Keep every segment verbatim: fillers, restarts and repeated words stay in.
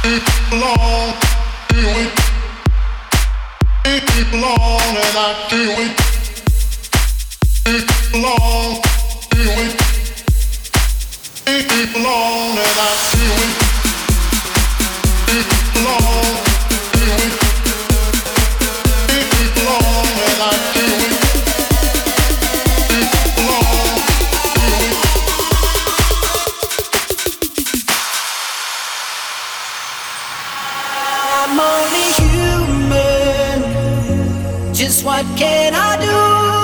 belong, do it. It belong and I do it. It belong, do it. It belong and I do it. It belong, do it. It belong and I do it. It belong, do it. I'm only human. Just what can I do?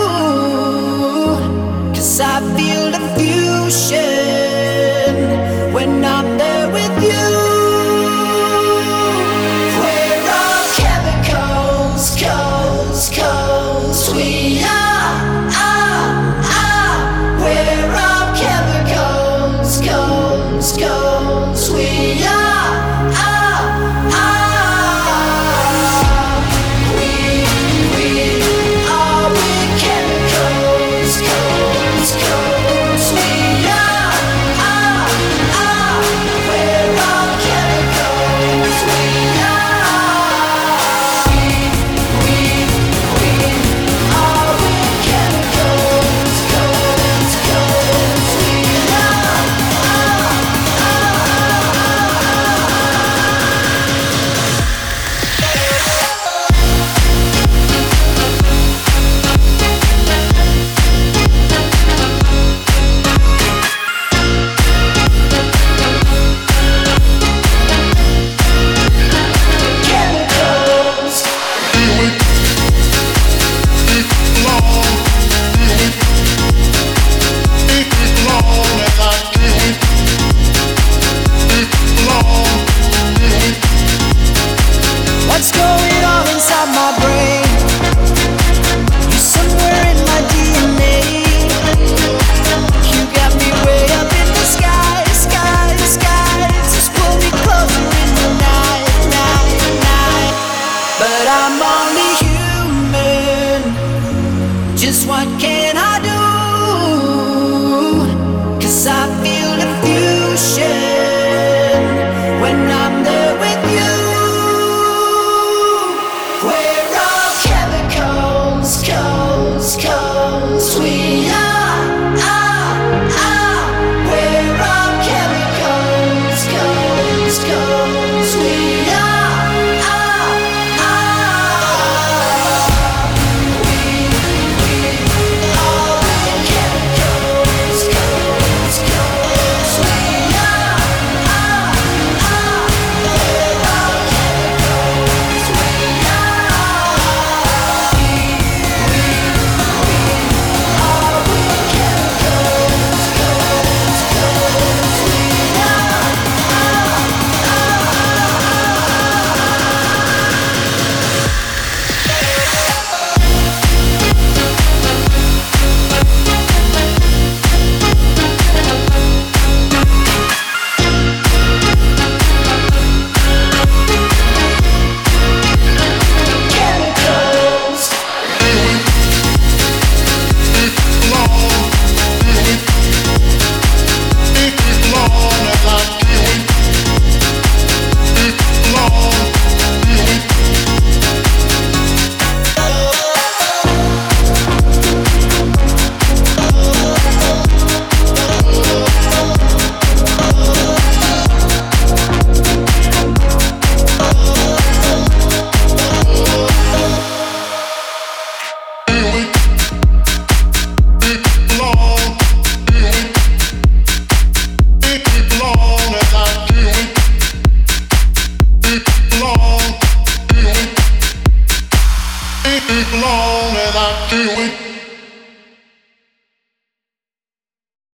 'Cause I feel the fusion when I'm there with you. We're all chemicals, coals, coals. We are, are, are. We're all chemicals, coals, coals. We are, are, are. We, we are with chemicals, coals, coals. We are, are, are. We're all chemicals. We are. We, we, we are with chemicals, coals, coals. We are, are, chemicals. Do it. It belong, do it. It belong and I do it. It belong, do it. What's going on inside my brain? You're somewhere in my D N A. You got me way up in the sky, sky, sky. Just pull me closer in the night, night, night. But I'm only human. Just what can I do? 'Cause I feel the fusion when I'm there with you. We're all chemicals, coals, coals. We are, are, are. We're all chemicals, coals, coals. We are, are, are. We, we are with chemicals, coals, coals. We are, are, are. We're all chemicals. We are. We, we, we are with chemicals, coals, coals. We are, are, chemicals. Do it. It belong, do it. It belong and I do it. It belong, do it. Do it. It belong, do it. It belong and I do it. It belong, do it. It belong and I do it.